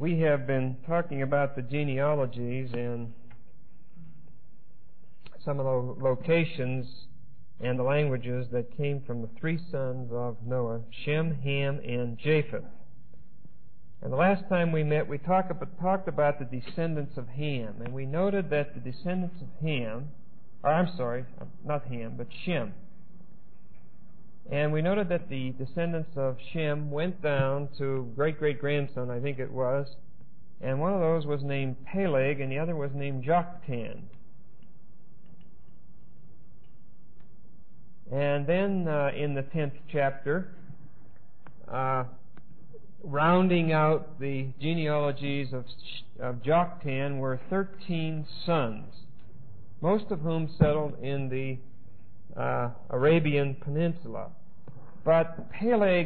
We have been talking about the genealogies and some of the locations and the languages that came from the three sons of Noah, Shem, Ham, and Japheth. And the last time we met, we talked about the descendants of Ham, and we noted that the descendants of Shem. And we noted that the descendants of Shem went down to great-great-grandson, I think it was, and one of those was named Peleg, and the other was named Joktan. And then in the 10th chapter, rounding out the genealogies of Joktan were 13 sons, most of whom settled in the Arabian Peninsula. But Peleg,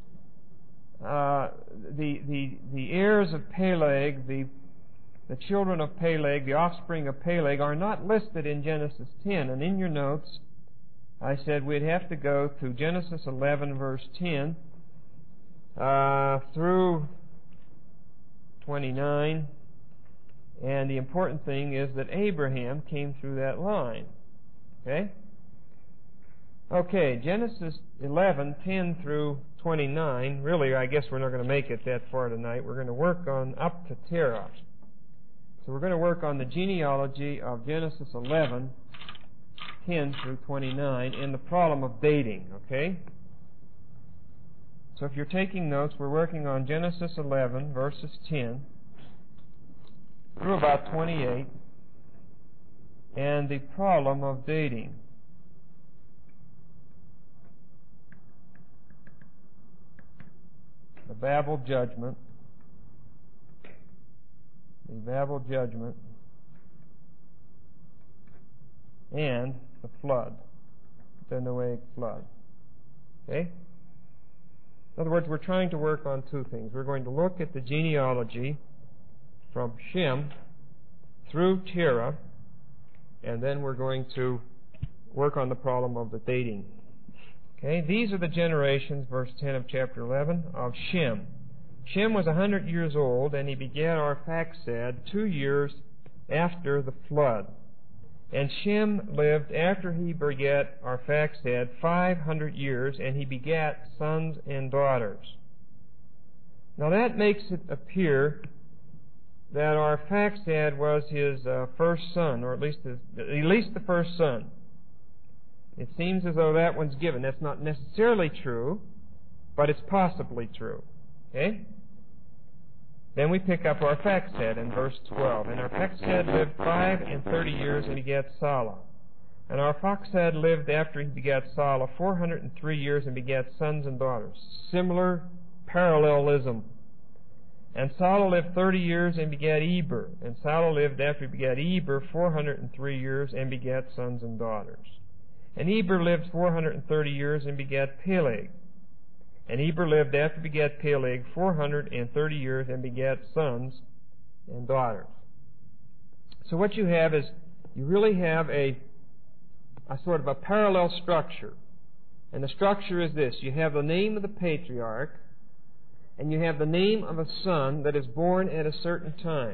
the heirs of Peleg, the children of Peleg, the offspring of Peleg, are not listed in Genesis 10. And in your notes, I said we'd have to go to Genesis 11, verse 10, through 29. And the important thing is that Abraham came through that line. Okay, Genesis 11, 10 through 29. Really, I guess we're not going to make it that far tonight. We're going to work on up to Terah. So we're going to work on the genealogy of Genesis 11, 10 through 29 in the problem of dating, okay? So if you're taking notes, we're working on Genesis 11, verses 10 through about 28, and the problem of dating. The Babel judgment, and the flood, the Noahic flood. Okay? In other words, we're trying to work on two things. We're going to look at the genealogy from Shem through Terah, and then we're going to work on the problem of the dating. Okay, these are the generations, verse 10 of chapter 11, of Shem. Shem was 100 years old, and he begat Arphaxad 2 years after the flood. And Shem lived after he begat Arphaxad 500 years, and he begat sons and daughters. Now that makes it appear that Arphaxad was his first son, or at least the first son. It seems as though that one's given. That's not necessarily true, but it's possibly true. Okay? Then we pick up Arphaxad in verse 12. And Arphaxad lived 35 years and begat Salah. And Arphaxad lived after he begat Salah 403 years and begat sons and daughters. Similar parallelism. And Salah lived 30 years and begat Eber. And Salah lived after he begat Eber 403 years and begat sons and daughters. And Eber lived 430 years and begat Peleg. And Eber lived after he begat Peleg 430 years and begat sons and daughters. So what you have is, you really have a sort of a parallel structure. And the structure is this. You have the name of the patriarch, and you have the name of a son that is born at a certain time.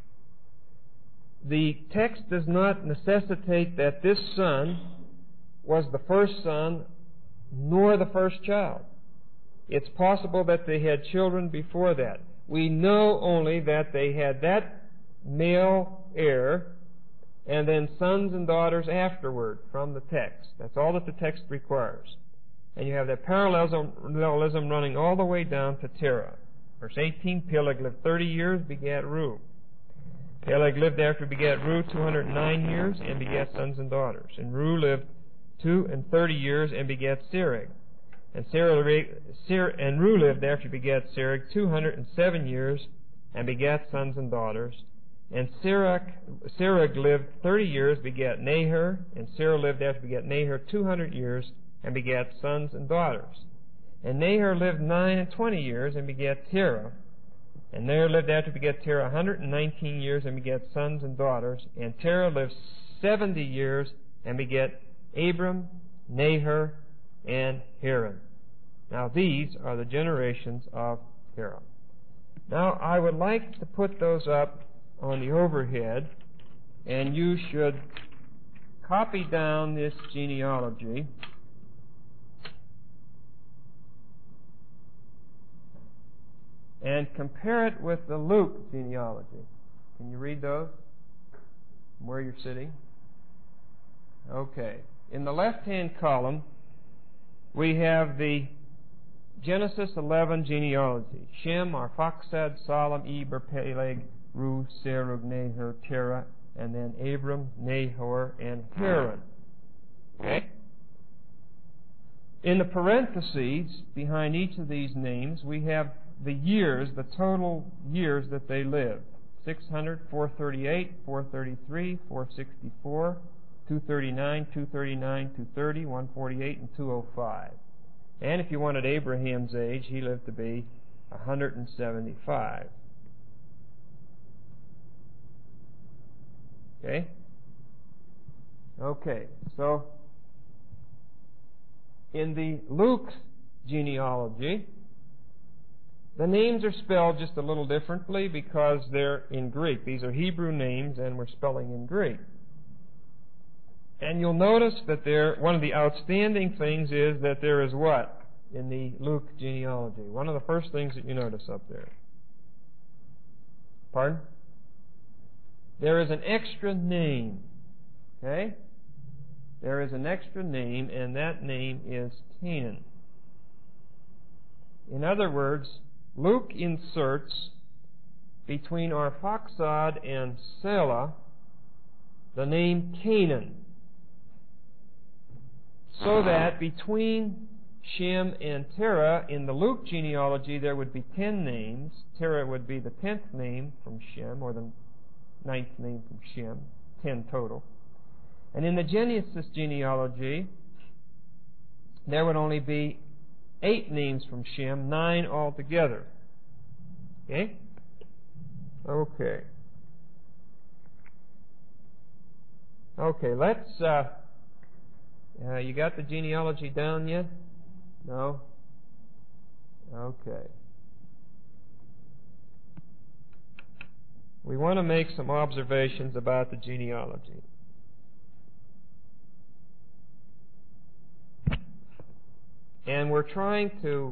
The text does not necessitate that this son was the first son nor the first child. It's possible that they had children before that. We know only that they had that male heir and then sons and daughters afterward from the text. That's all that the text requires. And you have that parallelism running all the way down to Terah. Verse 18, Peleg lived 30 years, begat Reu. Peleg lived after he begat Reu 209 years and begat sons and daughters. And Reu lived 30 years and begat Serug. And Reu lived after he begat Serug 207 years and begat sons and daughters. And Serug lived 30 years, begat Nahor. And Serug lived after he begat Nahor 200 years and begat sons and daughters. And Nahor lived 29 years and begat Terah. And Nahor lived after he begat Terah 119 years and begat sons and daughters. And Terah lived 70 years and begat Abram, Nahor, and Haran. Now these are the generations of Terah. Now, I would like to put those up on the overhead, and you should copy down this genealogy and compare it with the Luke genealogy. Can you read those from where you're sitting? Okay. In the left-hand column, we have the Genesis 11 genealogy. Shem, Arphaxad, Salem, Eber, Peleg, Ru, Serug, Nahor, Terah, and then Abram, Nahor, and Haran. Okay? In the parentheses, behind each of these names, we have the years, the total years that they lived. 600, 438, 433, 464, 239, 239, 230, 148, and 205. And if you wanted Abraham's age, he lived to be 175. Okay? Okay, so in the Luke's genealogy, the names are spelled just a little differently because they're in Greek. These are Hebrew names, and we're spelling in Greek. And you'll notice that one of the outstanding things is that there is what in the Luke genealogy? One of the first things that you notice up there. Pardon? There is an extra name. Okay? There is an extra name, and that name is Canaan. In other words, Luke inserts between Arphaxad and Selah the name Canaan, so that between Shem and Terah in the Luke genealogy there would be 10 names. Terah would be the 10th name from Shem, or the 9th name from Shem, 10 total. And in the Genesis genealogy there would only be 8 names from Shem, 9 altogether. Okay? Okay. Okay, let's, you got the genealogy down yet? No? Okay. We want to make some observations about the genealogy. And we're trying to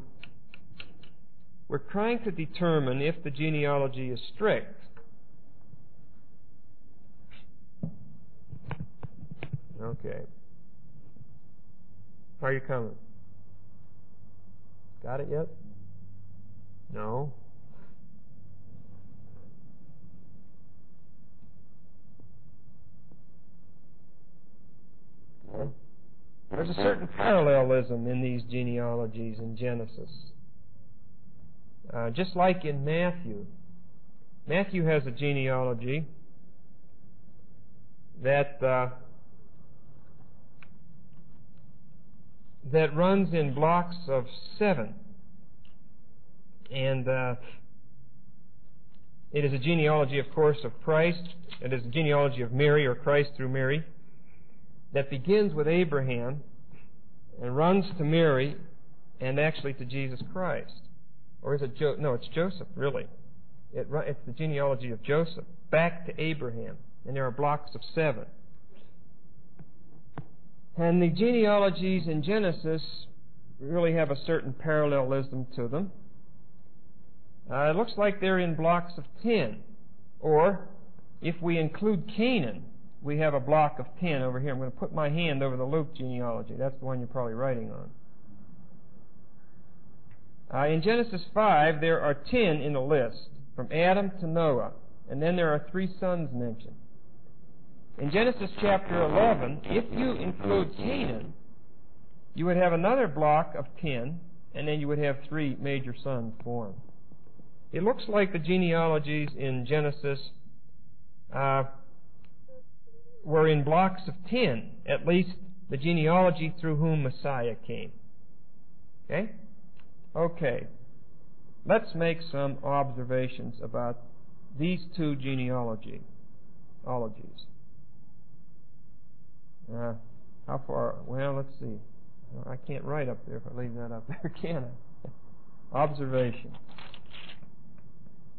determine if the genealogy is strict. Okay. How are you coming? Got it yet? No? Okay. There's a certain parallelism in these genealogies in Genesis. Just like in Matthew. Matthew has a genealogy that runs in blocks of 7. And it is a genealogy, of course, of Christ. It is a genealogy of Mary, or Christ through Mary, that begins with Abraham and runs to Mary and actually to Jesus Christ. Or is it no, it's Joseph, really. It's the genealogy of Joseph, back to Abraham. And there are blocks of 7. And the genealogies in Genesis really have a certain parallelism to them. It looks like they're in blocks of 10. Or, if we include Canaan, we have a block of 10 over here. I'm going to put my hand over the Luke genealogy. That's the one you're probably writing on. In Genesis 5, there are 10 in the list, from Adam to Noah. And then there are 3 sons mentioned. In Genesis chapter 11, if you include Canaan, you would have another block of 10, and then you would have 3 major sons born. It looks like the genealogies in Genesis were in blocks of 10, at least the genealogy through whom Messiah came. Okay? Okay. Let's make some observations about these 2 genealogies. How far? Well, let's see. I can't write up there if I leave that up there, can I? Observation.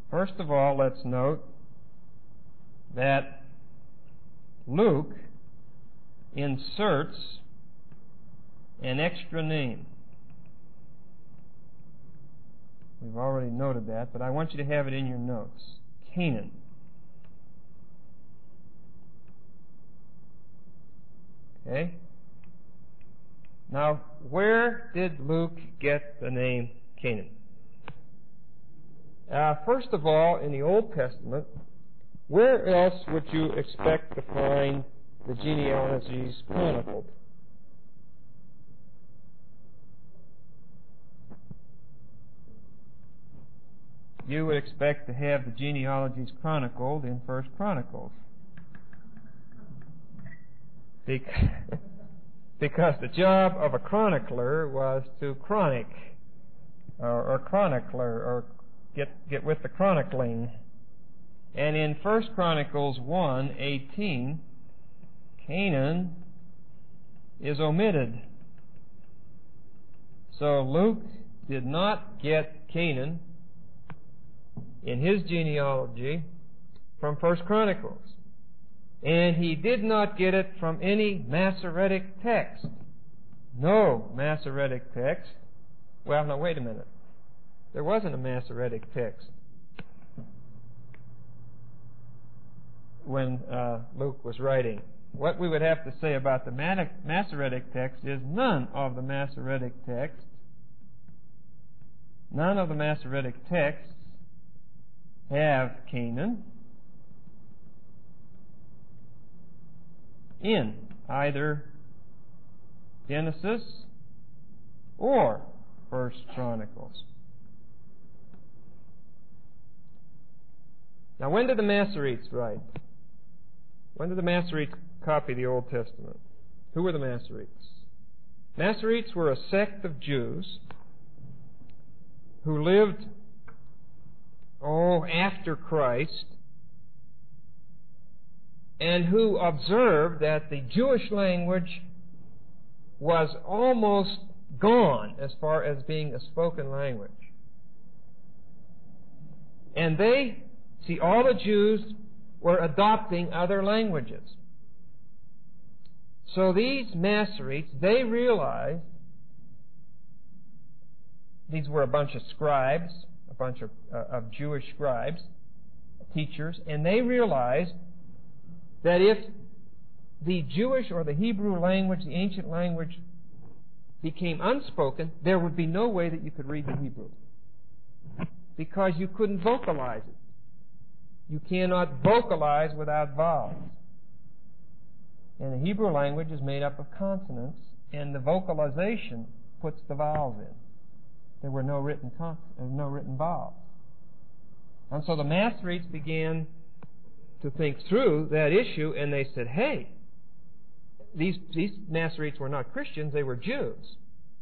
First of all, let's note that Luke inserts an extra name. We've already noted that, but I want you to have it in your notes. Canaan. Okay? Now, where did Luke get the name Canaan? First of all, in the Old Testament, where else would you expect to find the genealogies chronicled? You would expect to have the genealogies chronicled in 1 Chronicles. Because the job of a chronicler was to chronic, or chronicler, or get with the chronicling. And in 1 Chronicles 1:18, Canaan is omitted. So Luke did not get Canaan in his genealogy from 1 Chronicles. And he did not get it from any Masoretic text. No Masoretic text. Well, now wait a minute. There wasn't a Masoretic text when Luke was writing. What we would have to say about the Masoretic text is none of the Masoretic texts have Canaan in either Genesis or 1 Chronicles. Now, when did the Masoretes write? When did the Masoretes copy the Old Testament? Who were the Masoretes? Masoretes were a sect of Jews who lived after Christ, and who observed that the Jewish language was almost gone as far as being a spoken language. And all the Jews were adopting other languages. So these Masoretes, they realized, these were a bunch of scribes, a bunch of Jewish scribes, teachers, and they realized that if the Jewish or the Hebrew language, the ancient language, became unspoken, there would be no way that you could read the Hebrew, because you couldn't vocalize it. You cannot vocalize without vowels. And the Hebrew language is made up of consonants, and the vocalization puts the vowels in. There were no written vowels. And so the Masoretes began to think through that issue, and they said, hey, these Masoretes were not Christians, they were Jews.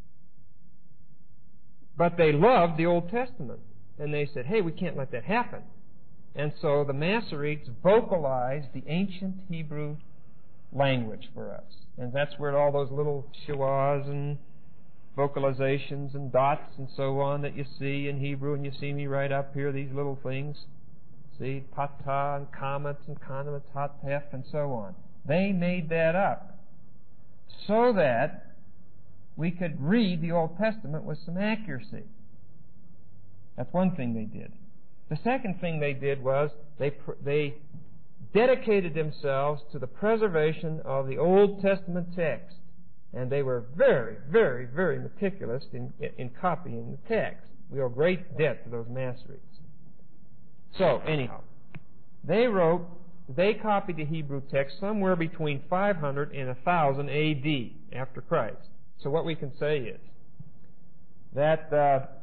But they loved the Old Testament. And they said, hey, we can't let that happen. And so the Masoretes vocalized the ancient Hebrew language for us. And that's where all those little shuahs and vocalizations and dots and so on that you see in Hebrew, and you see me right up here, these little things. See, patah and kamet and kanemet, hatef, and so on. They made that up so that we could read the Old Testament with some accuracy. That's one thing they did. The second thing they did was they dedicated themselves to the preservation of the Old Testament text. And they were very, very, very meticulous in copying the text. We owe great debt to those Masoretes. So, anyhow, they copied the Hebrew text somewhere between 500 and 1000 A.D. after Christ. So what we can say is that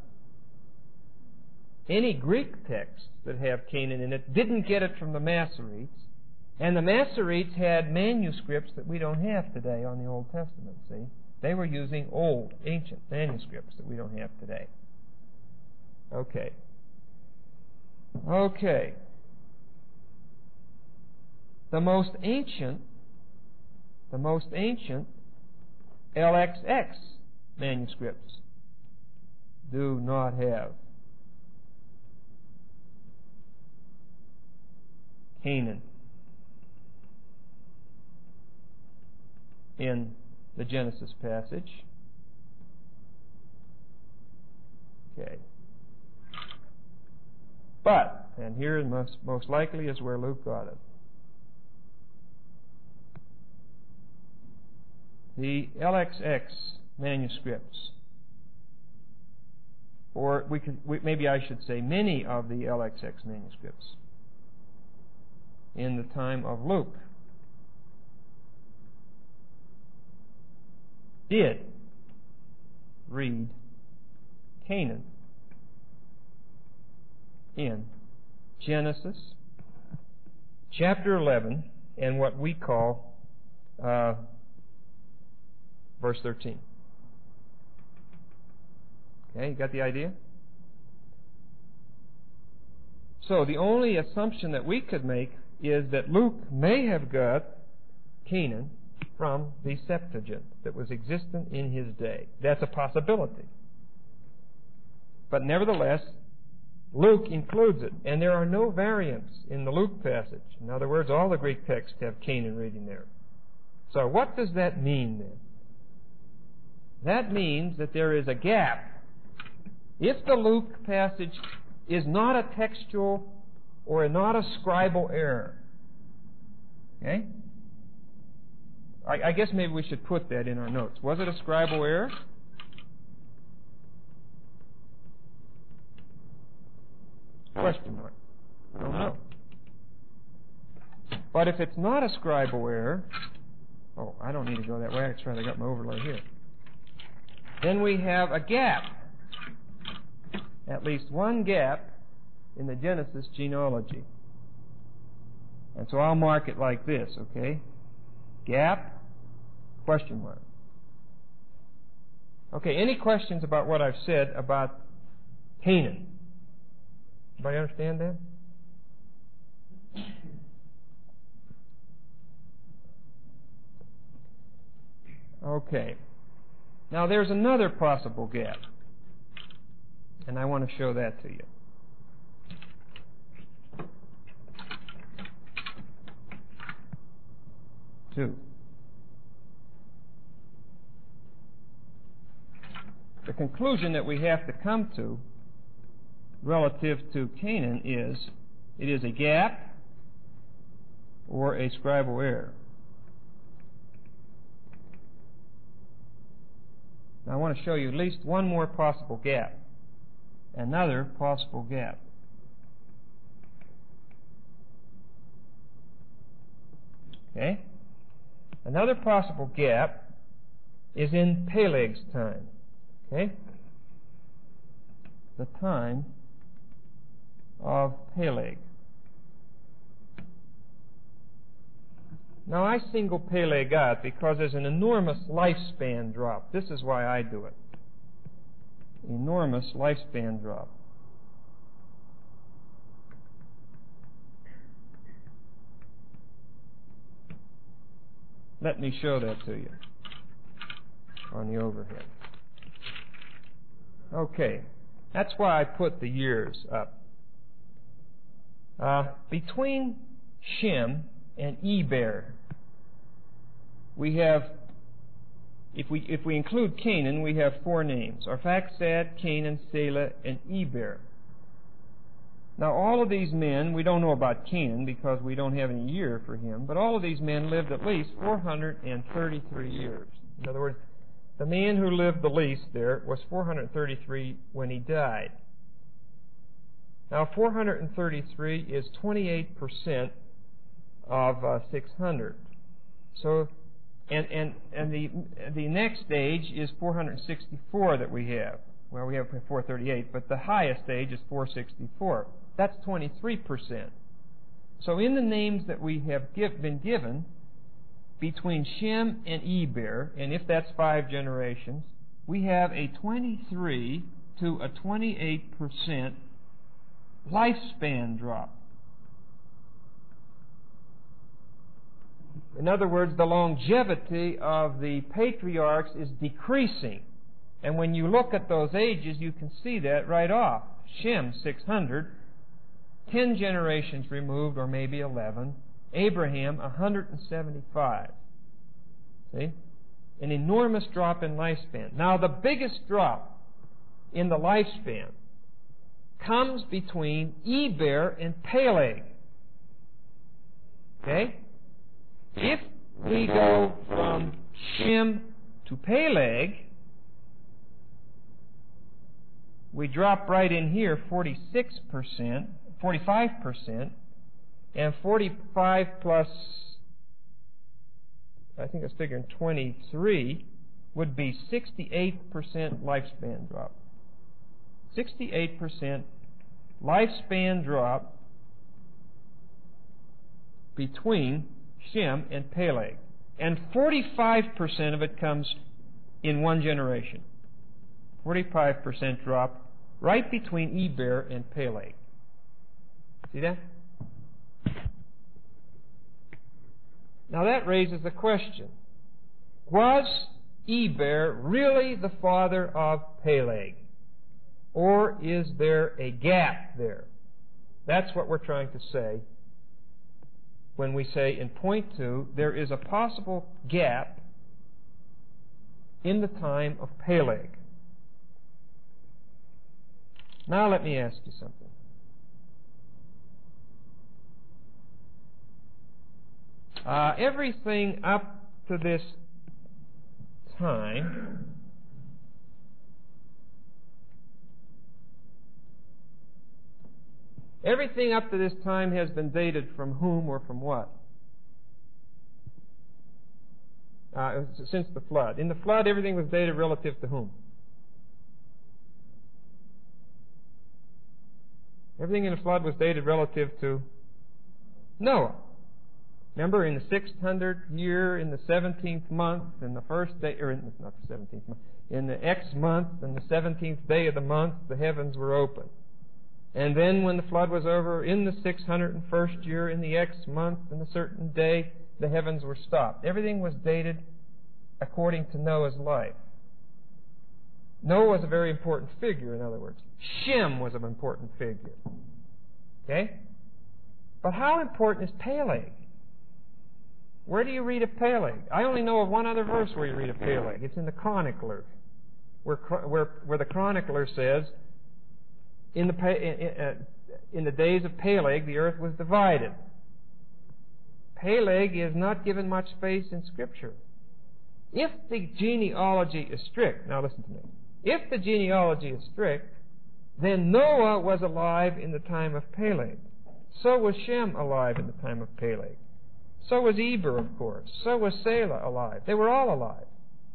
any Greek texts that have Canaan in it didn't get it from the Masoretes, and the Masoretes had manuscripts that we don't have today on the Old Testament, see? They were using old, ancient manuscripts that we don't have today. Okay. The most ancient LXX manuscripts do not have Canaan in the Genesis passage. Okay. But, and here most likely is where Luke got it, the LXX manuscripts, or maybe I should say many of the LXX manuscripts in the time of Luke did read Canaan in Genesis chapter 11 and what we call verse 13. Okay, you got the idea? So the only assumption that we could make is that Luke may have got Canaan from the Septuagint that was existent in his day. That's a possibility. But nevertheless, Luke includes it, and there are no variants in the Luke passage. In other words, all the Greek texts have Canaan reading there. So what does that mean then? That means that there is a gap. If the Luke passage is not a textual or not a scribal error, okay? I guess maybe we should put that in our notes. Was it a scribal error? Question mark. I don't know. But if it's not a scribal error, oh, I don't need to go that way. That's right, I got my overlay here. Then we have a gap. At least one gap in the Genesis genealogy. And so I'll mark it like this, okay? Gap, question mark. Okay, any questions about what I've said about Canaan? Everybody understand that? Okay. Now there's another possible gap. And I want to show that to you. Two. The conclusion that we have to come to relative to Canaan is it is a gap or a scribal error. Now I want to show you at least one more possible gap. Another possible gap. Okay? Another possible gap is in Peleg's time. Okay? The time of Peleg. Now I single Peleg out because there's an enormous lifespan drop. This is why I do it. Enormous lifespan drop. Let me show that to you on the overhead. Okay, that's why I put the years up. Between Shem and Eber, we have, if we include Canaan, we have four names: Arphaxad, Canaan, Selah, and Eber. Now all of these men, we don't know about Canaan because we don't have any year for him, but all of these men lived at least 433 years. In other words, the man who lived the least there was 433 when he died. Now 433 is 28% of 600. So, and the next age is 464 that we have. Well, we have 438, but the highest age is 464. That's 23%. So in the names that we have been given, between Shem and Eber, and if that's 5 generations, we have a 23 to a 28% lifespan drop. In other words, the longevity of the patriarchs is decreasing. And when you look at those ages, you can see that right off. Shem, 600. 10 generations removed, or maybe 11. Abraham, 175. See? An enormous drop in lifespan. Now, the biggest drop in the lifespan comes between Eber and Peleg. Okay? If we go from Shem to Peleg, we drop right in here 46%, 45%, and 45 plus, I think I was figuring 23, would be 68% lifespan drop. 68% lifespan drop between Shem and Peleg. And 45% of it comes in one generation. 45% drop right between Eber and Peleg. See that? Now that raises the question. Was Eber really the father of Peleg? Or is there a gap there? That's what we're trying to say when we say in point 2, there is a possible gap in the time of Peleg. Now let me ask you something. Everything up to this time has been dated from whom or from what? Since the flood. In the flood, everything was dated relative to whom? Everything in the flood was dated relative to Noah. Remember, in the 600th year, in the 17th month, in the first day, or not the 17th month, in the X month, in the 17th day of the month, the heavens were open. And then when the flood was over, in the 601st year, in the X month, in a certain day, the heavens were stopped. Everything was dated according to Noah's life. Noah was a very important figure, in other words. Shem was an important figure. Okay? But how important is Peleg? Where do you read of Peleg? I only know of one other verse where you read of Peleg. It's in the Chronicler, where the Chronicler says, in the days of Peleg, the earth was divided. Peleg is not given much space in Scripture. If the genealogy is strict, now listen to me. If the genealogy is strict, then Noah was alive in the time of Peleg. So was Shem alive in the time of Peleg. So was Eber, of course. So was Selah alive. They were all alive.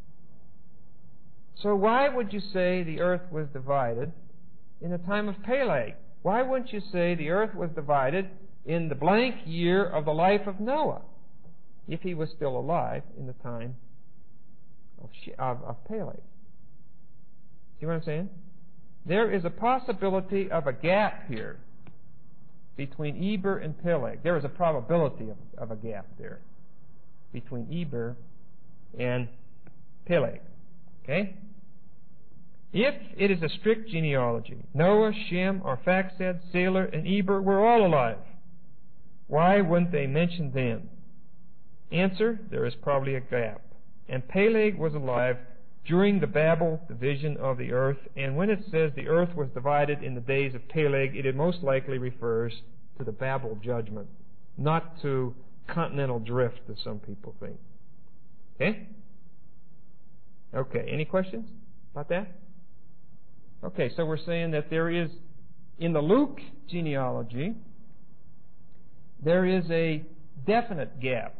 So why would you say the earth was divided in the time of Peleg? Why wouldn't you say the earth was divided in the blank year of the life of Noah, if he was still alive in the time of Peleg? See what I'm saying? There is a possibility of a gap here between Eber and Peleg. There is a probability of a gap there between Eber and Peleg. Okay? If it is a strict genealogy, Noah, Shem, Arphaxad, Selah, and Eber were all alive. Why wouldn't they mention them? Answer, there is probably a gap. And Peleg was alive during the Babel division of the earth, and when it says the earth was divided in the days of Peleg, it most likely refers to the Babel judgment, not to continental drift, as some people think. Okay? Okay, any questions about that? Okay, so we're saying that there is, in the Luke genealogy, there is a definite gap,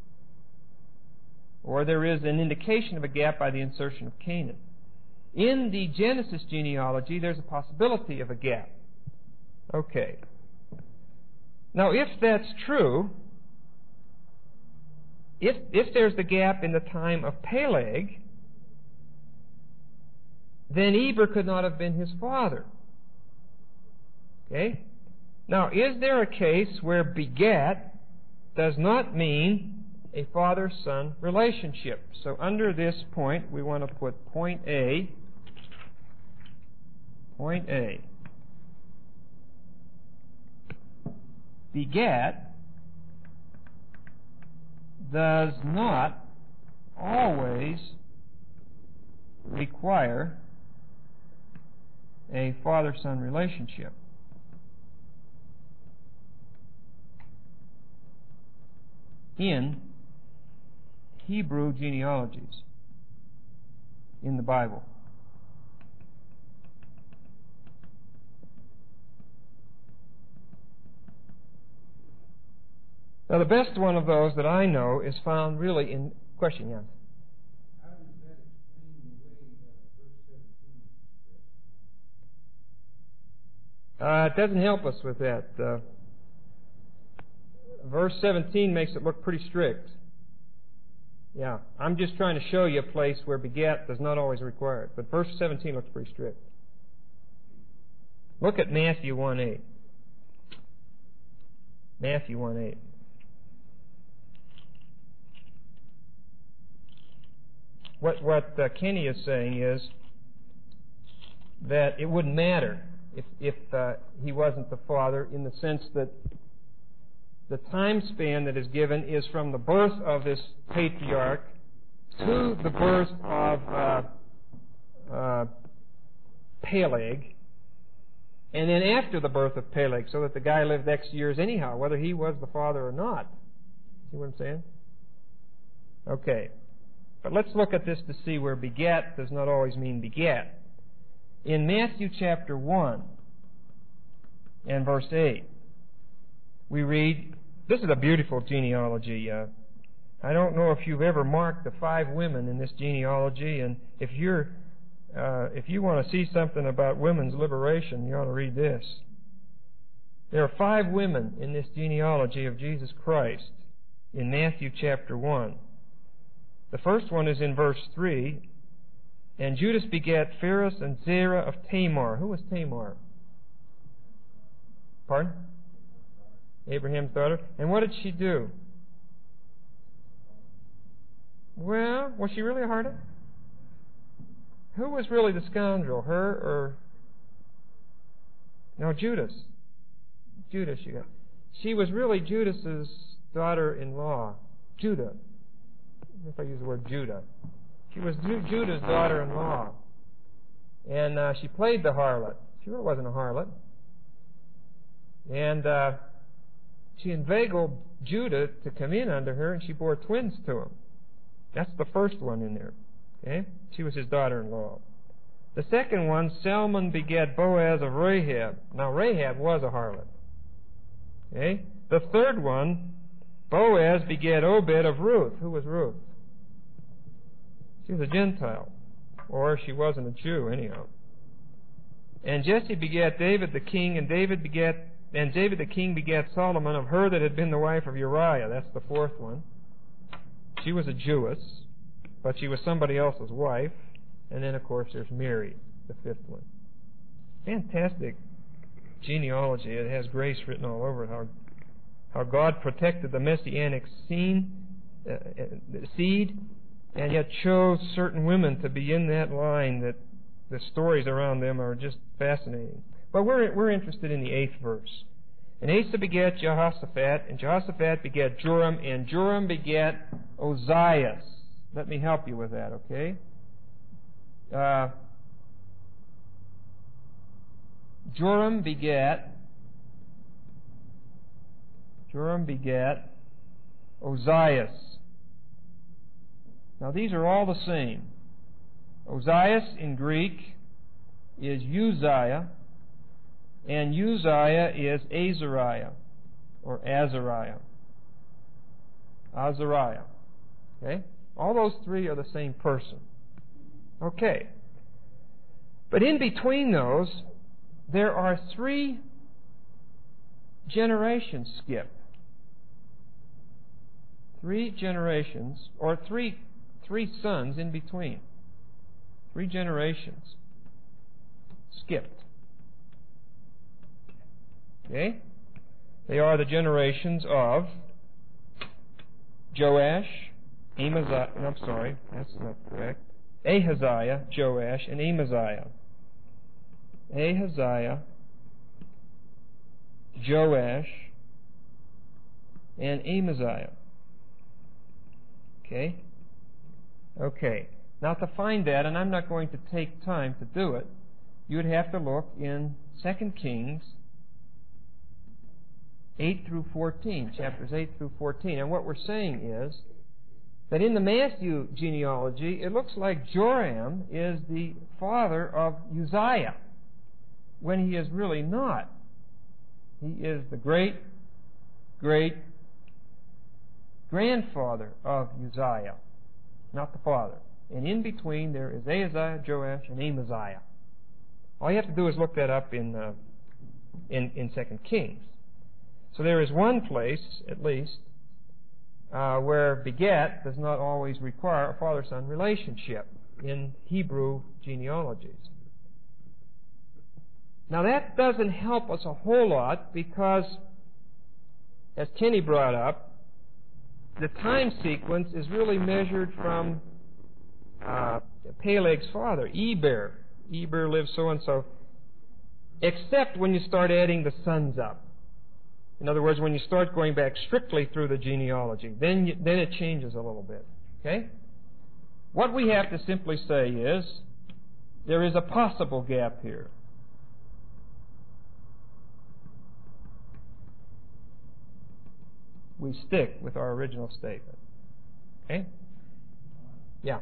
or there is an indication of a gap by the insertion of Canaan. In the Genesis genealogy, there's a possibility of a gap. Okay. Now, if that's true, if there's the gap in the time of Peleg, then Eber could not have been his father. Okay? Now, is there a case where begat does not mean a father-son relationship? So under this point, we want to put point A. Point A. begat does not always require a father-son relationship. In Hebrew genealogies in the Bible. Now, the best one of those that I know is found really in question, yes. How does that explain the way verse 17 is expressed? It doesn't help us with that. Verse 17 makes it look pretty strict. Yeah, I'm just trying to show you a place where begat does not always require it. But verse 17 looks pretty strict. Look at Matthew 1:8. Matthew 1:8. What Kenny is saying is that it wouldn't matter if he wasn't the father, in the sense that the time span that is given is from the birth of this patriarch to the birth of Peleg, and then after the birth of Peleg, so that the guy lived X years anyhow, whether he was the father or not. See what I'm saying? Okay. But let's look at this to see where begat does not always mean begat. In Matthew chapter 1 and verse 8, we read, this is a beautiful genealogy. I don't know if you've ever marked the 5 women in this genealogy, and if you want to see something about women's liberation, you ought to read this. There are 5 women in this genealogy of Jesus Christ in Matthew chapter 1. The first one is in verse 3, and Judas begat Phares and Zerah of Tamar. Who was Tamar? Pardon? Abraham's daughter. And what did she do? Well, was she really a harlot? Who was really the scoundrel, her or... No, Judas. Judas, you got. She was really Judas's daughter-in-law. Judah. If I use the word Judah. She was Judah's daughter-in-law. And she played the harlot. She really wasn't a harlot. And she inveigled Judah to come in under her, and she bore twins to him. That's the first one in there. Okay? She was his daughter-in-law. The second one, Salmon begat Boaz of Rahab. Now, Rahab was a harlot. Okay? The third one, Boaz begat Obed of Ruth. Who was Ruth? She was a Gentile. Or she wasn't a Jew, anyhow. And Jesse begat David the king, and David the king begat Solomon of her that had been the wife of Uriah. That's the fourth one. She was a Jewess, but she was somebody else's wife. And then, of course, there's Mary, the fifth one. Fantastic genealogy. It has grace written all over it. How God protected the Messianic seed, and yet chose certain women to be in that line. That the stories around them are just fascinating. But we're interested in the 8th verse. And Asa begat Jehoshaphat, and Jehoshaphat begat Joram, and Joram begat Ozias. Let me help you with that, okay? Joram begat Ozias. Now these are all the same. Ozias in Greek is Uzziah, and Uzziah is Azariah, or Azariah. Azariah. Okay? All those three are the same person. Okay. But in between those, there are 3 generations skipped. 3 generations, or three sons in between. 3 generations skipped. Okay? They are the generations of Joash, Amaziah, I'm sorry, that's not correct. Ahaziah, Joash, and Amaziah. Ahaziah, Joash, and Amaziah. Okay? Okay. Now to find that, and I'm not going to take time to do it, you would have to look in 2 Kings 8 through 14, chapters 8 through 14. And what we're saying is that in the Matthew genealogy, it looks like Joram is the father of Uzziah, when he is really not. He is the great-grandfather of Uzziah, not the father. And in between there is Ahaziah, Joash, and Amaziah. All you have to do is look that up in 2 Kings. So there is one place, at least, where beget does not always require a father-son relationship in Hebrew genealogies. Now that doesn't help us a whole lot because, as Kenny brought up, the time sequence is really measured from Peleg's father, Eber. Eber lived so-and-so, except when you start adding the sons up. In other words, when you start going back strictly through the genealogy, then it changes a little bit. Okay? What we have to simply say is, there is a possible gap here. We stick with our original statement. Okay? Yeah.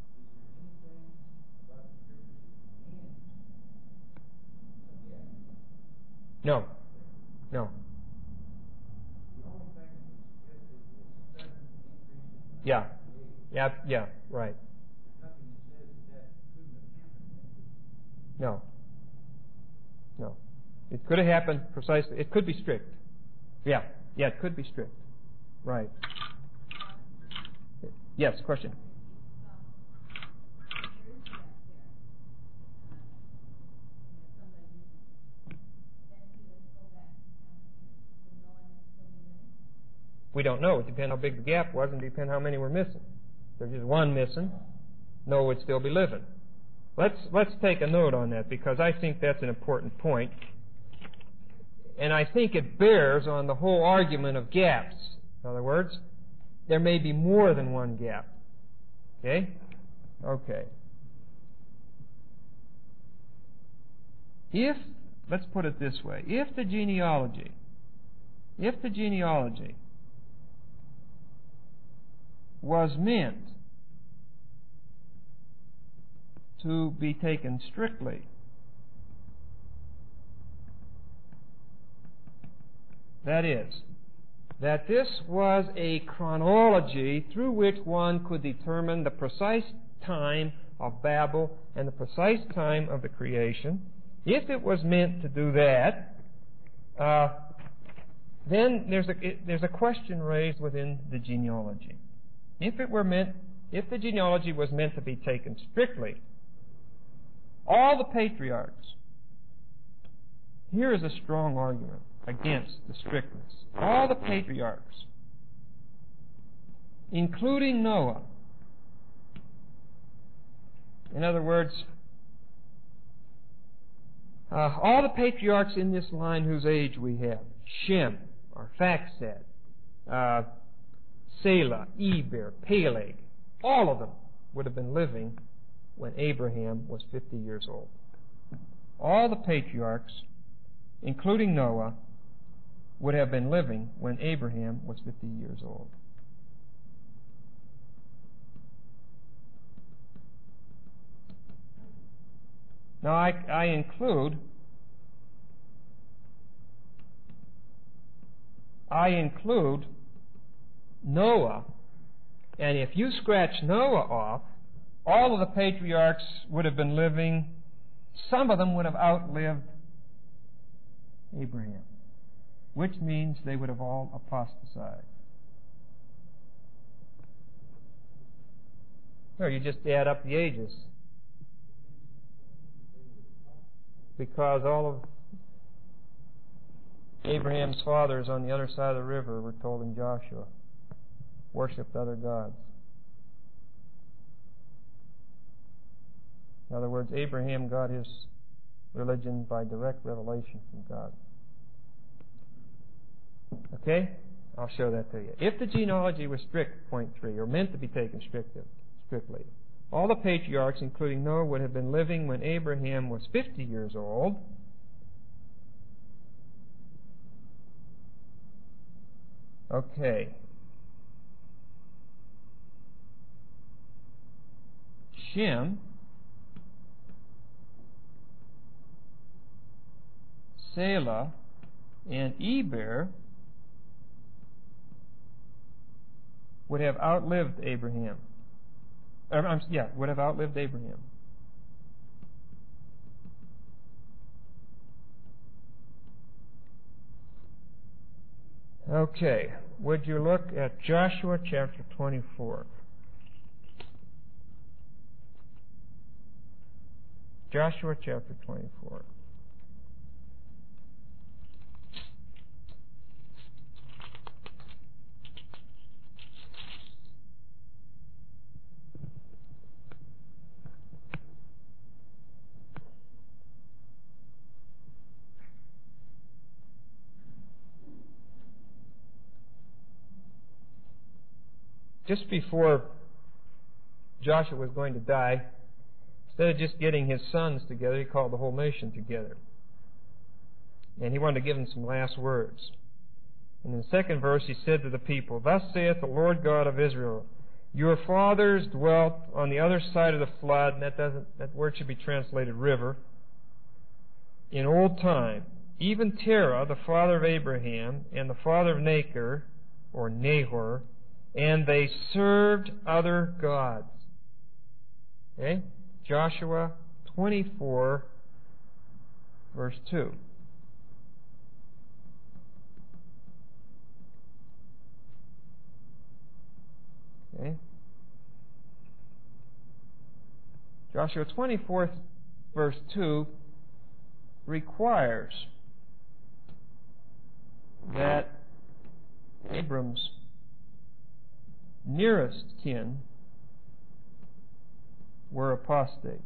No. Yeah, right. No. It could have happened precisely. It could be strict. Yeah, it could be strict. Right. Yes, question. We don't know. It depends how big the gap was and depends how many were missing. If there's just one missing, Noah would still be living. Let's take a note on that because I think that's an important point. And I think it bears on the whole argument of gaps. In other words, there may be more than one gap. Okay? Okay. Let's put it this way, if the genealogy was meant to be taken strictly, that is, that this was a chronology through which one could determine the precise time of Babel and the precise time of the creation, if it was meant to do that, then there's a question raised within the genealogy. If the genealogy was meant to be taken strictly, all the patriarchs, here is a strong argument against the strictness. All the patriarchs, including Noah, in other words, all the patriarchs in this line whose age we have, Shem, Arphaxad, Selah, Eber, Peleg, all of them would have been living when Abraham was 50 years old. All the patriarchs, including Noah, would have been living when Abraham was 50 years old. Now I include Noah, and if you scratch Noah off, all of the patriarchs would have been living, some of them would have outlived Abraham, which means they would have all apostatized. No, you just add up the ages. Because all of Abraham's fathers on the other side of the river, we're told in Joshua, worshipped other gods. In other words, Abraham got his religion by direct revelation from God. Okay? I'll show that to you. If the genealogy was strict, point 3, or meant to be taken strictly, all the patriarchs, including Noah, would have been living when Abraham was 50 years old. Okay. Shem, Selah, and Eber would have outlived Abraham. Would have outlived Abraham. Okay. Would you look at Joshua chapter 24? Joshua chapter 24. Just before Joshua was going to die, instead of just getting his sons together, he called the whole nation together. And he wanted to give them some last words. And in the second verse, he said to the people, "Thus saith the Lord God of Israel, your fathers dwelt on the other side of the flood," and that word should be translated river, "in old time, even Terah, the father of Abraham, and the father of Nahor, and they served other gods." Okay? Joshua 24, verse 2. Okay? Joshua 24, verse 2 requires that Abram's nearest kin were apostate.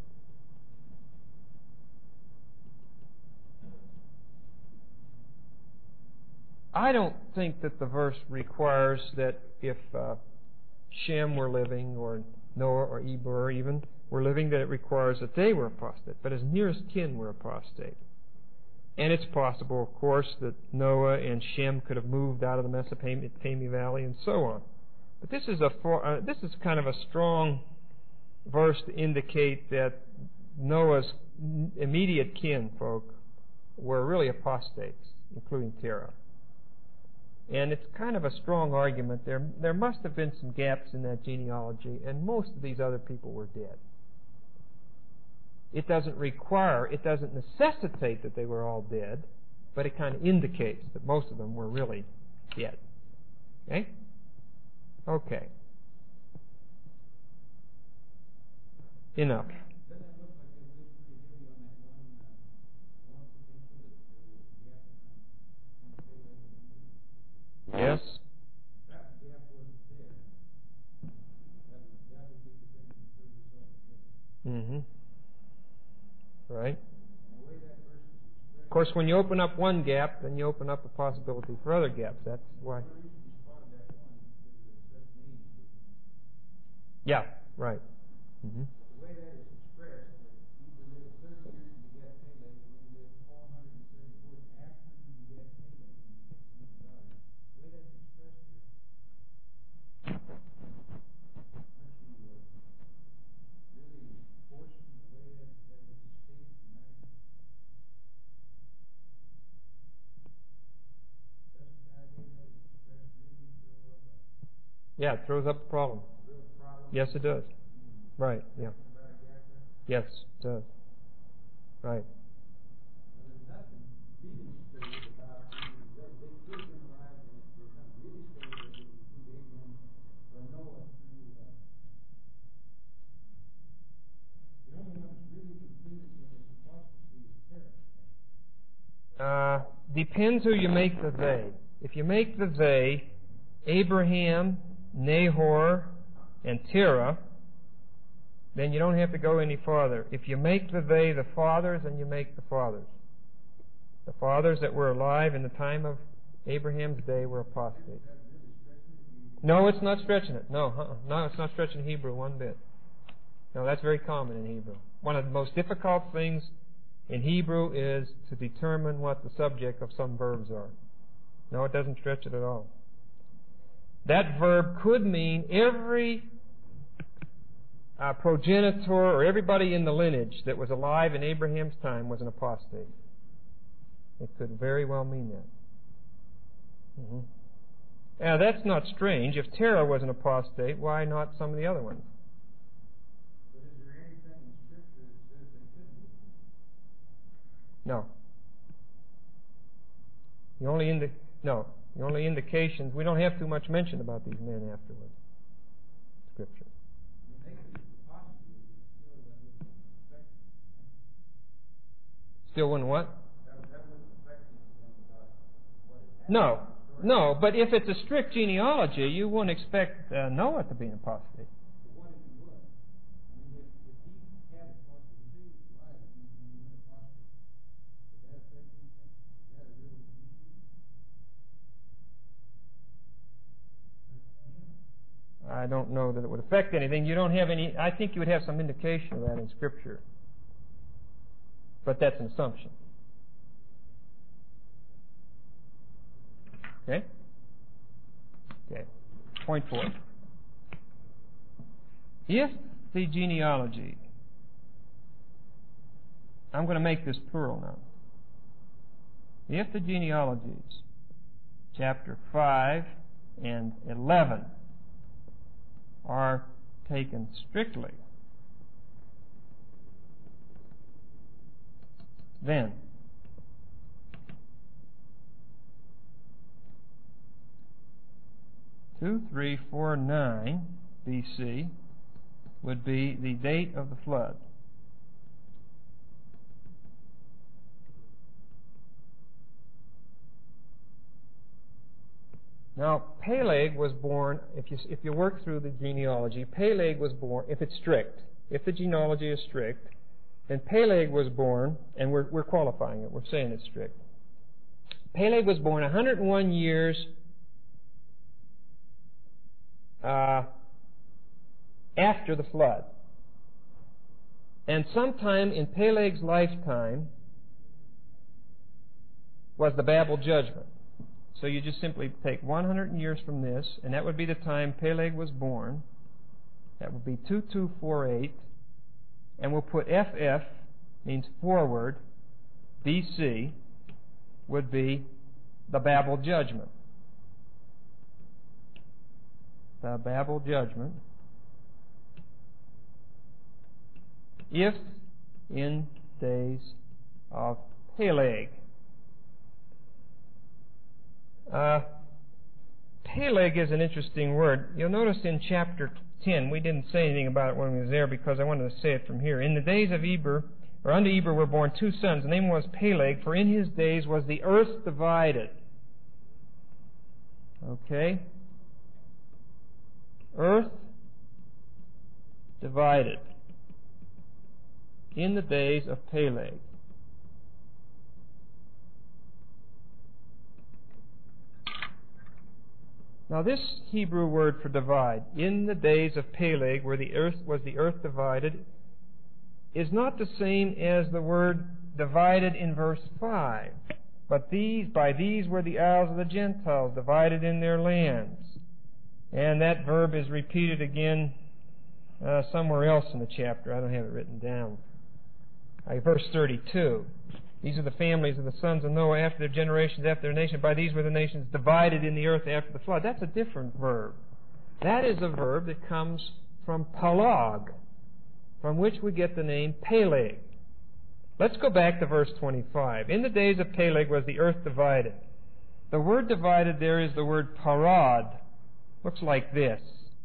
I don't think that the verse requires that if Shem were living, or Noah or Eber even were living, that it requires that they were apostate, but his nearest kin were apostate. And it's possible, of course, that Noah and Shem could have moved out of the Mesopotamia Valley and so on. But this is kind of a strong verse to indicate that Noah's immediate kinfolk were really apostates, including Terah. And it's kind of a strong argument. There must have been some gaps in that genealogy, and most of these other people were dead. It doesn't necessitate that they were all dead, but it kind of indicates that most of them were really dead. Okay? Okay. Enough. Yes? Mm-hmm. Right. Of course, when you open up one gap, then you open up a possibility for other gaps. That's why. Yeah, right. Mm-hmm. The way that is expressed, that he lived 30 years to beget Peleg, and he lived 434 after he beget Peleg, and he gets his daughter. The way that's expressed here, aren't you really forcing the way that it's stated grammatically? Doesn't that way that it's expressed really throw up a Yeah, it throws up a problem. real problem? Yes, it does. Right, yeah. About a gap there? Yes, it does. Right. There's nothing really stated about they could have been alive, and there's nothing really stated that would include Abraham or Noah through the only one that's really included in this apostasy is Terah. Depends who you make the they. If you make the they Abraham, Nahor, and Terah, then you don't have to go any farther. If you make the they the fathers, then you make the fathers. The fathers that were alive in the time of Abraham's day were apostates. No, it's not stretching it. No, it's not stretching Hebrew one bit. No, that's very common in Hebrew. One of the most difficult things in Hebrew is to determine what the subject of some verbs are. No, it doesn't stretch it at all. That verb could mean every progenitor or everybody in the lineage that was alive in Abraham's time was an apostate. It could very well mean that. Now, that's not strange. If Terah was an apostate, why not some of the other ones? But is there anything in Scripture that says they couldn't be? No. The only indications, we don't have too much mention about these men afterwards. Scripture. I mean, they could be apostate, but still that wouldn't affect them. Still wouldn't what? That wouldn't affect anything about what is happening. No, but if it's a strict genealogy, you wouldn't expect Noah to be an apostate. But what if he was? I mean, if he had apostate, if he was alive and he went apostate, would that affect anything? Is that a real issue? I don't know that it would affect anything. You don't have any. I think you would have some indication of that in Scripture. But that's an assumption. Okay? Okay. Point 4. If the genealogy, I'm going to make this plural now. If the genealogies, chapter 5 and 11, are taken strictly, then (2, 3, 4, 9) BC would be the date of the flood. Now, Peleg was born, if you work through the genealogy, Peleg was born, if it's strict, if the genealogy is strict, then Peleg was born, and we're qualifying it, we're saying it's strict. Peleg was born 101 years after the flood. And sometime in Peleg's lifetime was the Babel judgment. So you just simply take 100 years from this, and that would be the time Peleg was born. That would be 2248. And we'll put FF, means forward, BC, would be the Babel judgment. The Babel judgment. If in days of Peleg. Peleg is an interesting word. You'll notice in chapter 10, we didn't say anything about it when we was there because I wanted to say it from here. In the days of Eber, or unto Eber were born 2 sons. The name was Peleg, for in his days was the earth divided. Okay? Earth divided in the days of Peleg. Now this Hebrew word for divide, in the days of Peleg, where the earth was divided, is not the same as the word divided in verse 5. But by these were the isles of the Gentiles divided in their lands. And that verb is repeated again somewhere else in the chapter. I don't have it written down. Verse 32. These are the families of the sons of Noah after their generations, after their nation. By these were the nations divided in the earth after the flood. That's a different verb. That is a verb that comes from palag, from which we get the name Peleg. Let's go back to verse 25. In the days of Peleg was the earth divided. The word divided there is the word parad. Looks like this.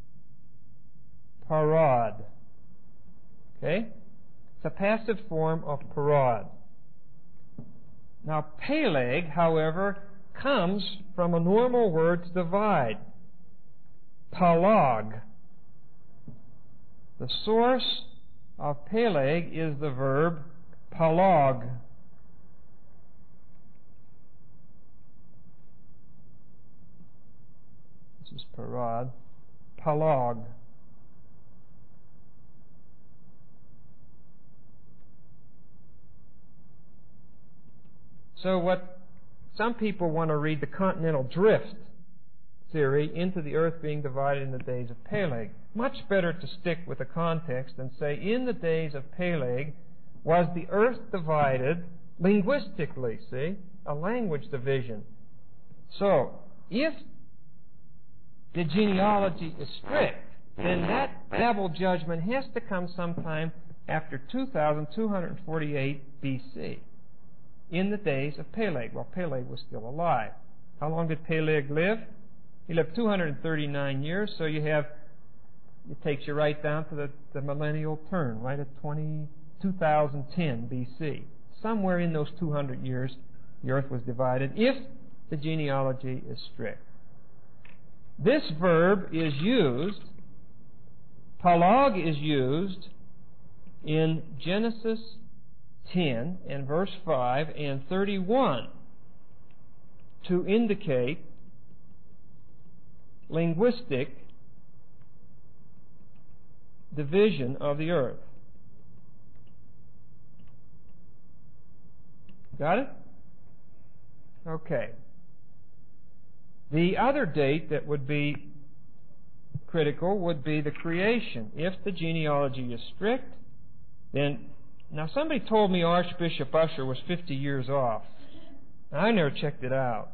Parad. Okay? It's a passive form of parad. Now, Peleg, however, comes from a normal word to divide. Palag. The source of Peleg is the verb palag. This is Parad. Palog. So what some people want to read the continental drift theory into the earth being divided in the days of Peleg. Much better to stick with the context and say, in the days of Peleg was the earth divided linguistically, see? A language division. So, if the genealogy is strict, then that double judgment has to come sometime after 2248 BC, in the days of Peleg, while Peleg was still alive. How long did Peleg live? He lived 239 years, so it takes you right down to the millennial turn, right at 2010 BC. Somewhere in those 200 years, the earth was divided, if the genealogy is strict. This verb is used, palog is used in Genesis 10 and verse 5 and 31 to indicate linguistic division of the earth. Got it? Okay. The other date that would be critical would be the creation. If the genealogy is strict, then... Now, somebody told me Archbishop Usher was 50 years off. I never checked it out.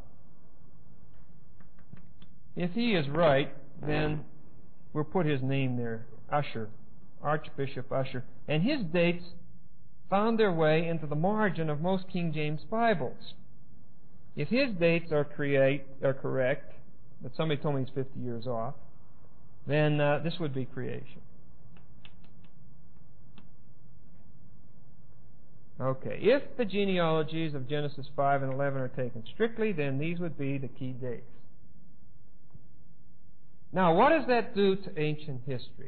If he is right, then we'll put his name there, Usher, Archbishop Usher. And his dates found their way into the margin of most King James Bibles. If his dates are correct, but somebody told me he's 50 years off, then this would be creation. Okay, if the genealogies of Genesis 5 and 11 are taken strictly, then these would be the key dates. Now, what does that do to ancient history?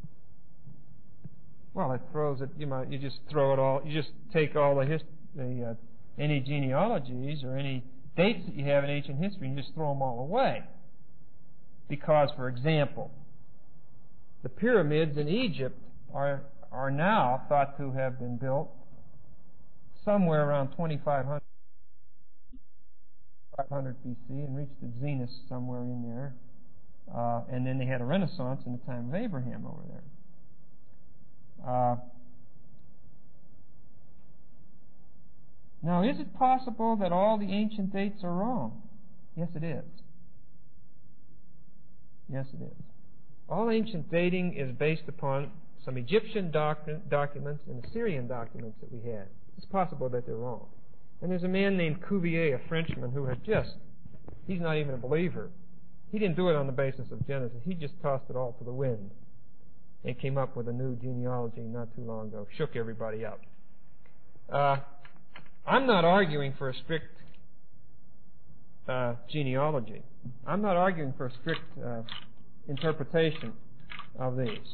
Well, it throws it. You just throw it all. You just take all any genealogies or any dates that you have in ancient history, and you just throw them all away. Because, for example, the pyramids in Egypt are now thought to have been built somewhere around 2500 BC and reached its zenith somewhere in there. And then they had a renaissance in the time of Abraham over there. Now, is it possible that all the ancient dates are wrong? Yes, it is. Yes, it is. All ancient dating is based upon some Egyptian documents and Assyrian documents that we had. It's possible that they're wrong. And there's a man named Cuvier, a Frenchman, who had he's not even a believer. He didn't do it on the basis of Genesis. He just tossed it all to the wind and came up with a new genealogy not too long ago. Shook everybody up. I'm not arguing for a strict genealogy. I'm not arguing for a strict interpretation of these.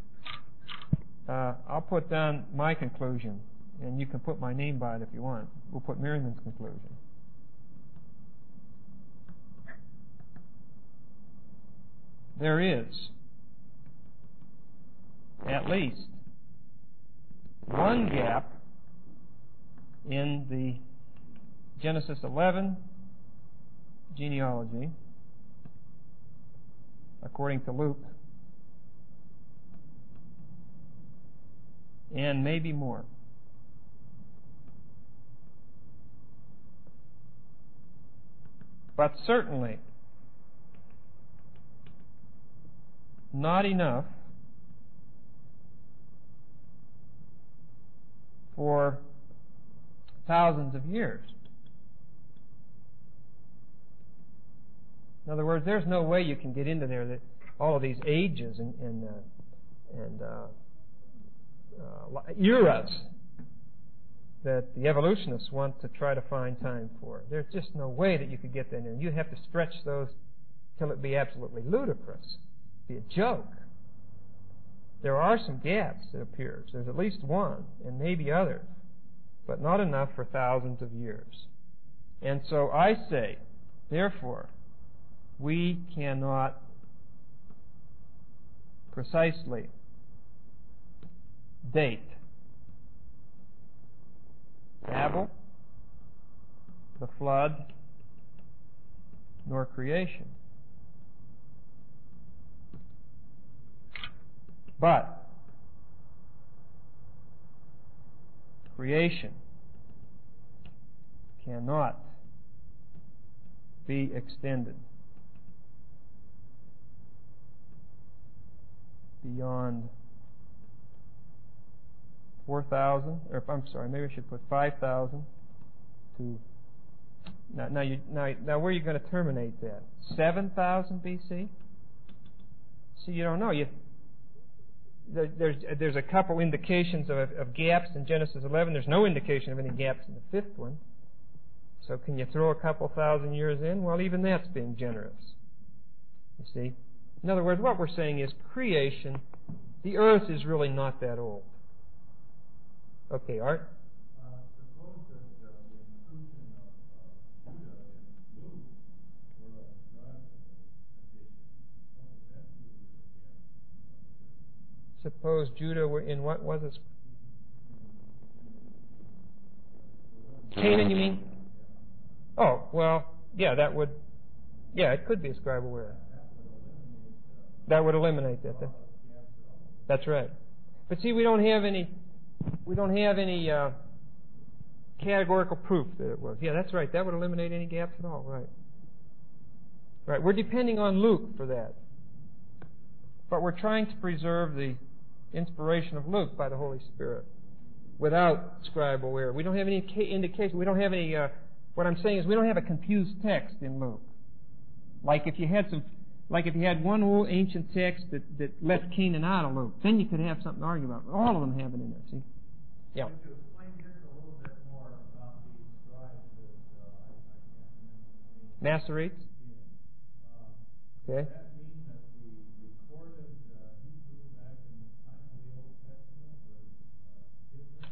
I'll put down my conclusion, and you can put my name by it if you want. We'll put Merriman's conclusion. There is at least one gap in the Genesis 11 genealogy, according to Luke, and maybe more. But certainly not enough for thousands of years. In other words, there's no way you can get into there that all of these ages and eras that the evolutionists want to try to find time for. There's just no way that you could get there. You'd have to stretch those till it be absolutely ludicrous. Be a joke. There are some gaps, it appears. There's at least one, and maybe others, but not enough for thousands of years. And so I say, therefore, we cannot precisely date Babel, the flood, nor creation. But creation cannot be extended beyond 4,000, or I'm sorry, maybe I should put 5,000 to. Now where are you going to terminate that? 7,000 BC? See, you don't know. There's a couple indications of gaps in Genesis 11. There's no indication of any gaps in the fifth one. So can you throw a couple thousand years in? Well, even that's being generous. You see? In other words, what we're saying is creation, the earth is really not that old. Okay, Art? Suppose that the inclusion of Judah in Luke were a scribal addition. What would that do with the gap? Suppose Judah were in what was it? Canaan, you mean? Oh, well, yeah, it could be a scribal error. That would eliminate that. That's right. But see, we don't have any categorical proof that it was. Yeah, that's right. That would eliminate any gaps at all. Right. Right. We're depending on Luke for that. But we're trying to preserve the inspiration of Luke by the Holy Spirit without scribal error. We don't have any indication. We don't have any. What I'm saying is we don't have a confused text in Luke. Like if you had one old ancient text that left Canaan out of Luke, then you could have something to argue about. All of them have it in there, see? Yeah. Could you explain just a little bit more about these scribes that I can't remember the name? Masoretes? Yeah. Okay. Does that mean that the recorded Hebrew back in the time of the Old Testament was different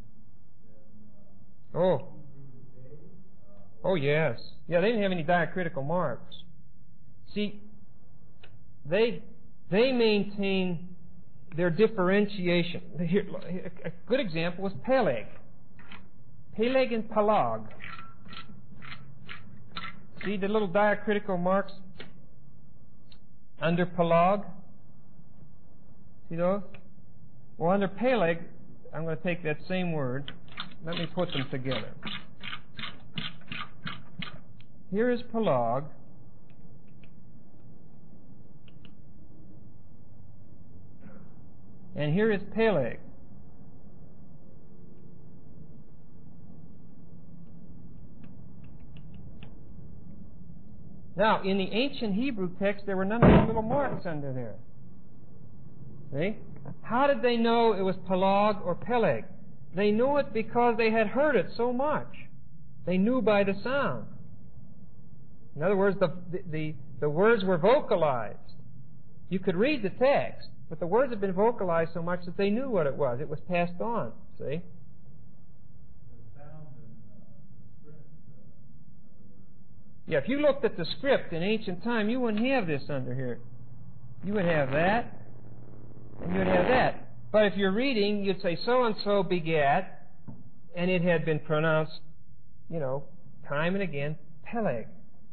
than Oh. Hebrew today? Oh, yes. Yeah, they didn't have any diacritical marks. See, they maintain their differentiation. Here, a good example was Peleg. Peleg and Pelag. See the little diacritical marks under Pelag? See those? Well, under Peleg, I'm going to take that same word. Let me put them together. Here is Pelag. And here is Peleg. Now, in the ancient Hebrew text, there were none of these little marks under there. See? How did they know it was Pelag or Peleg? They knew it because they had heard it so much. They knew by the sound. In other words, the words were vocalized. You could read the text, but the words had been vocalized so much that they knew what it was. It was passed on, see? The sound and the script, Yeah, if you looked at the script in ancient time, you wouldn't have this under here. You would have that, and you would have that. But if you're reading, you'd say, so-and-so begat, and it had been pronounced, time and again, Peleg.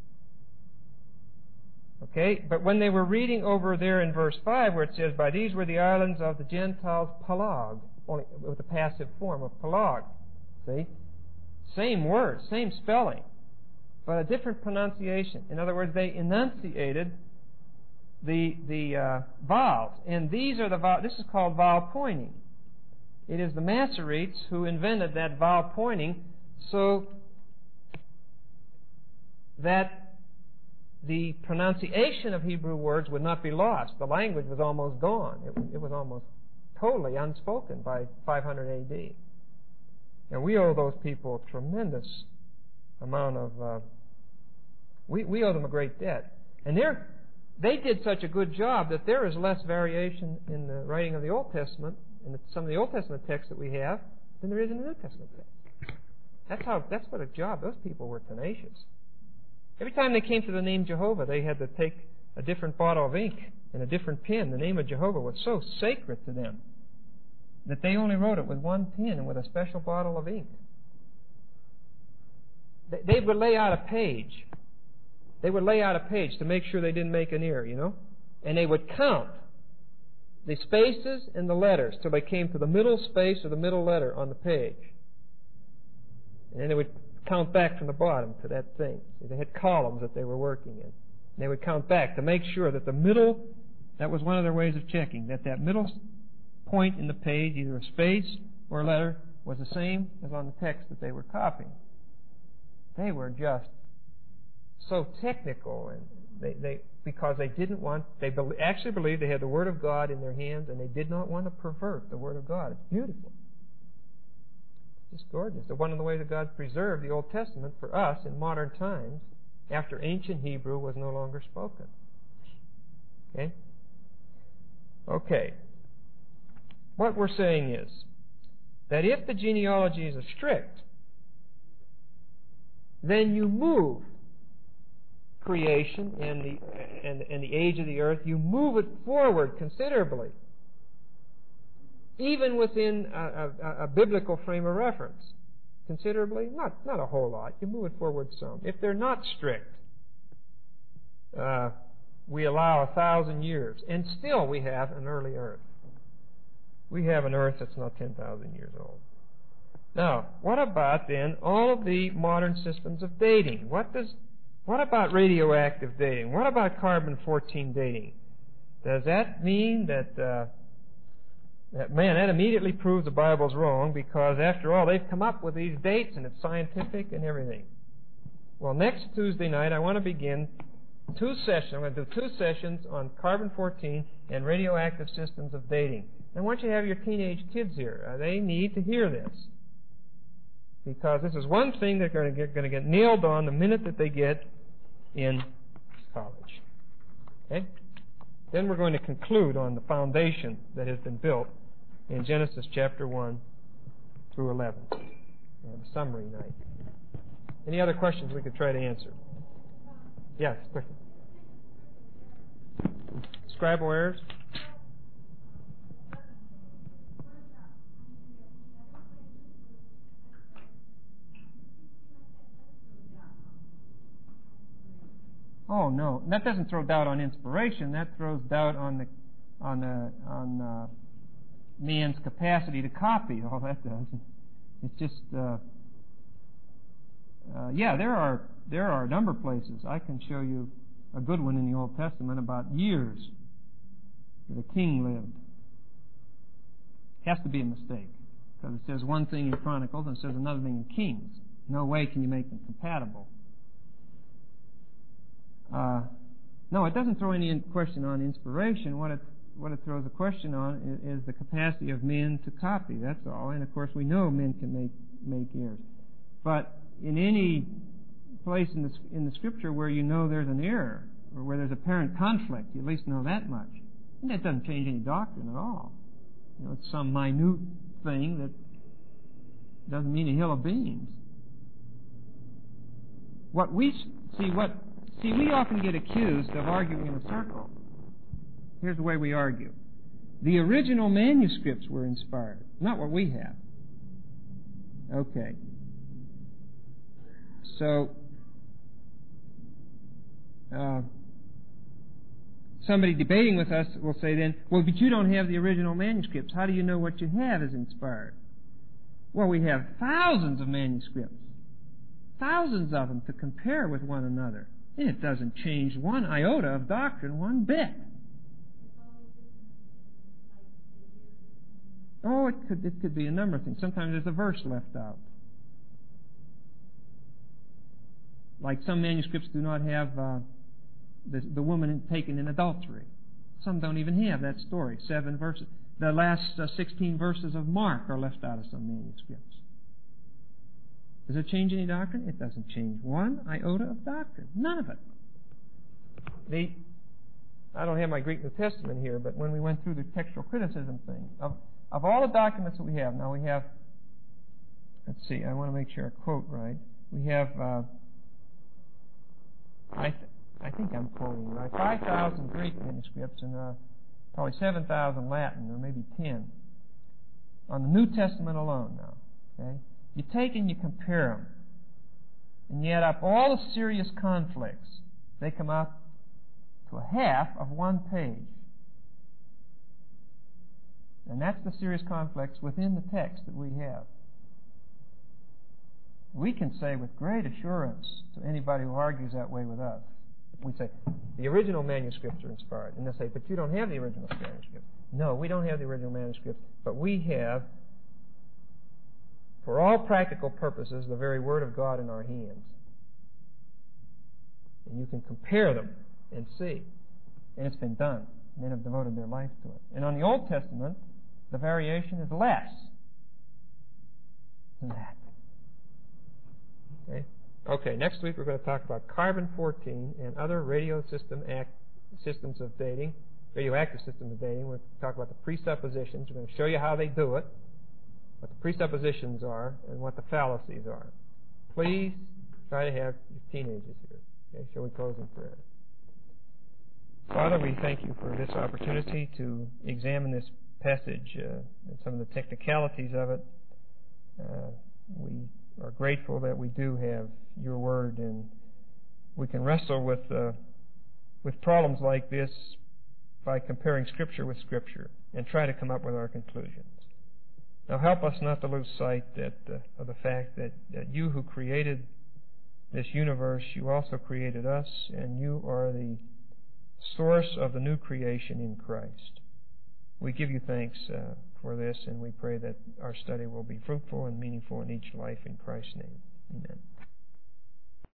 Okay? But when they were reading over there in verse 5, where it says, by these were the islands of the Gentiles, Pelag, only with the passive form of Pelag. See? Same word, same spelling, but a different pronunciation. In other words, they enunciated the vowels. And these are the vowels. This is called vowel pointing. It is the Masoretes who invented that vowel pointing so that the pronunciation of Hebrew words would not be lost. The language was almost gone. It was almost totally unspoken by 500 A.D. And we owe those people a tremendous amount of... we owe them a great debt. And they did such a good job that there is less variation in the writing of the Old Testament, in some of the Old Testament texts that we have, than there is in the New Testament text. That's what a job. Those people were tenacious. Every time they came to the name Jehovah, they had to take a different bottle of ink and a different pen. The name of Jehovah was so sacred to them that they only wrote it with one pen and with a special bottle of ink. They would lay out a page. They would lay out a page to make sure they didn't make an error, you know. And they would count the spaces and the letters till they came to the middle space or the middle letter on the page. And then they would count back from the bottom to that thing. They had columns that they were working in. And they would count back to make sure that the middle, that was one of their ways of checking, that that middle point in the page, either a space or a letter, was the same as on the text that they were copying. They were just so technical, and because they didn't want, they actually believed they had the Word of God in their hands, and they did not want to pervert the Word of God. It's beautiful. It's just gorgeous. It's one of the ways that God preserved the Old Testament for us in modern times after ancient Hebrew was no longer spoken. Okay? Okay. What we're saying is that if the genealogies are strict, then you move creation and the age of the earth, you move it forward considerably, even within a biblical frame of reference. Considerably? Not a whole lot. You move it forward some. If they're not strict, we allow 1,000 years, and still we have an early earth. We have an earth that's not 10,000 years old. Now, what about then all of the modern systems of dating? What about radioactive dating? What about carbon-14 dating? Does that mean that that immediately proves the Bible's wrong, because after all, they've come up with these dates and it's scientific and everything? Well, next Tuesday night, I want to begin 2 sessions. I'm going to do 2 sessions on carbon-14 and radioactive systems of dating. And I want you to have your teenage kids here. They need to hear this, because this is one thing they're going to get nailed on the minute that they get in college. Okay? Then we're going to conclude on the foundation that has been built in Genesis chapter 1 through 11. We have a summary night. Any other questions we could try to answer? Yes, question. Scribal errors? Oh no, that doesn't throw doubt on inspiration. That throws doubt on man's capacity to copy. All that does. It's just there are a number of places. I can show you a good one in the Old Testament about years that a king lived. It has to be a mistake, because it says one thing in Chronicles and it says another thing in Kings. No way can you make them compatible. No, it doesn't throw any question on inspiration. What it throws a question on is the capacity of men to copy. That's all. And of course, we know men can make errors. But in any place in the Scripture where you know there's an error, or where there's apparent conflict, you at least know that much. And that doesn't change any doctrine at all. You know, it's some minute thing that doesn't mean a hill of beans. We often get accused of arguing in a circle. Here's the way we argue. The original manuscripts were inspired, not what we have. Okay. So, somebody debating with us will say then, well, but you don't have the original manuscripts. How do you know what you have is inspired? Well, we have thousands of manuscripts. Thousands of them to compare with one another. And it doesn't change one iota of doctrine one bit. Oh, it could be a number of things. Sometimes there's a verse left out. Like some manuscripts do not have the woman taken in adultery. Some don't even have that story. 7 verses. The last 16 verses of Mark are left out of some manuscripts. Does it change any doctrine? It doesn't change one iota of doctrine. None of it. I don't have my Greek New Testament here, but when we went through the textual criticism thing, of all the documents that we have, now we have, let's see, I want to make sure I quote right. We have think I'm quoting right, 5,000 Greek manuscripts and probably 7,000 Latin, or maybe 10, on the New Testament alone now. Okay? You take and you compare them, and you add up all the serious conflicts. They come out to a half of one page. And that's the serious conflicts within the text that we have. We can say with great assurance to anybody who argues that way with us, we say, the original manuscripts are inspired. And they'll say, but you don't have the original manuscripts. No, we don't have the original manuscripts, but we have, for all practical purposes, the very Word of God in our hands. And you can compare them and see. And it's been done. Men have devoted their life to it. And on the Old Testament, the variation is less than that. Okay, next week we're going to talk about carbon-14 and other radioactive systems of dating. We're going to talk about the presuppositions. We're going to show you how they do it, what the presuppositions are, and what the fallacies are. Please try to have your teenagers here. Okay, shall we close in prayer? Father, we thank you for this opportunity to examine this passage and some of the technicalities of it. We are grateful that we do have your word, and we can wrestle with problems like this by comparing Scripture with Scripture and try to come up with our conclusions. Now help us not to lose sight of the fact that you who created this universe, you also created us, and you are the source of the new creation in Christ. We give you thanks for this, and we pray that our study will be fruitful and meaningful in each life in Christ's name. Amen.